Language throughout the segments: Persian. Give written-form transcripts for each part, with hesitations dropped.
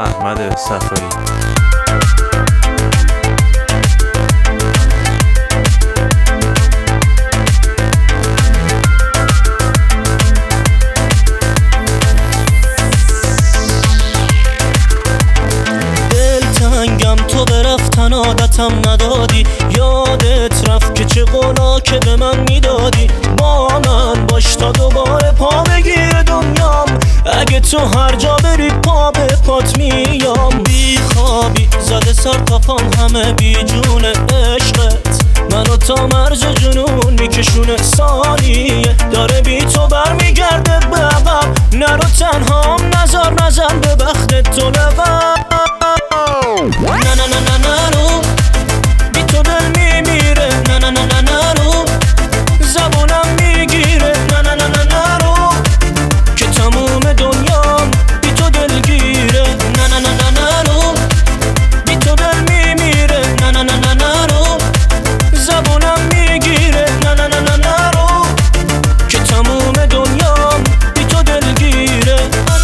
احمد صفایی. دلتنگم تو به رفتن عادتم ندادی، یادت رفت که چه قولا که به من میدادی. با من باش تا دوباره پا بگیر دنیام، اگه تو هر جا بری پا به پات میام. بی خوابی زده سر تا پام همه بی جون عشقت، منو تا مرز جنون میکشونه. ثانیه داره بی تو برمیگرده به عقب، نرو تنهام نزار نزن به بخت تو لبم. نه نه نه نه نرو بی تو دل میمیره، نه نه نه نه نرو زبونم میگیره، نه نه نه نه نرو که تموم دنیام بی تو دلگیره. نه نه نه نه نرو بی تو دل میمیره، نه نه نه نه نرو زبونم میگیره، نه نه نه نه نرو که تموم دنیام بی تو دلگیره.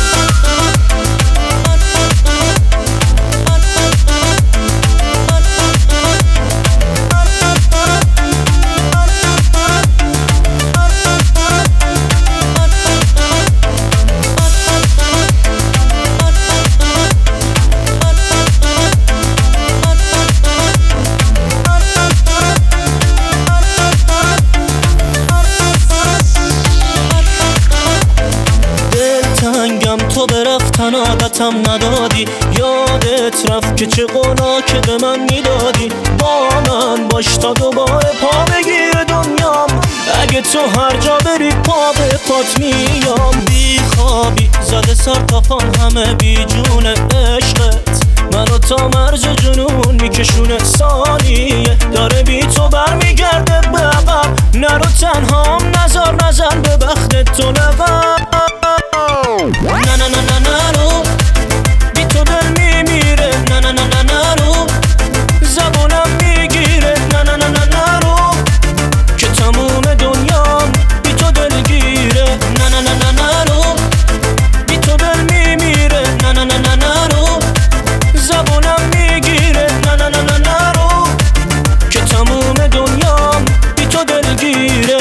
تو به رفتن عادتم ندادی، یادت رفت که چه قولا که به من میدادی. با من باش تا دوباره پا بگیر دنیام، اگه تو هر جا بری پا به پات میام. بی خوابی زده سر تا پام همه بی جون عشقت، منو تا مرز جنون میکشونه. ثانیه داره بی تو برمیگرده به عقب، نرو تنهام نزار نزن به بخت تو لبم. نه نه نه نه نرو بی تو دل میمیره، نه نه نه نه نرو زبونم میگیره، نه نه نه نه نرو که تموم دنیام بی تو دلگیره. نه نه نه نه نرو بی تو دل میمیره، نه نه نه نه نرو زبونم میگیره، نه نه نه نه نرو که تموم دنیام بی تو دلگیره.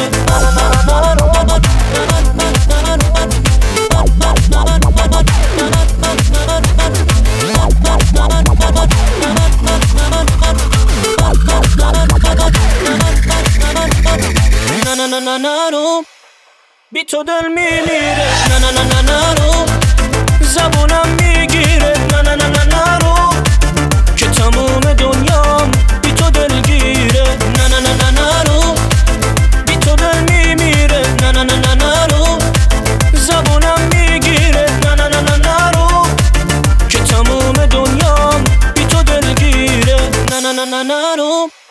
نه نه نه نرو بی تو دل میمیره، نه نه نه نه نرو زبونم میگیره، نه نه نه نه نرو که تموم دنیام بی تو دلگیره. نه نه نه نه نرو بی تو دل میمیره، نه نه نه نه نرو زبونم میگیره، نه نه نه نه نرو که تموم دنیام بی تو دلگیره. نه نه نه نه نرو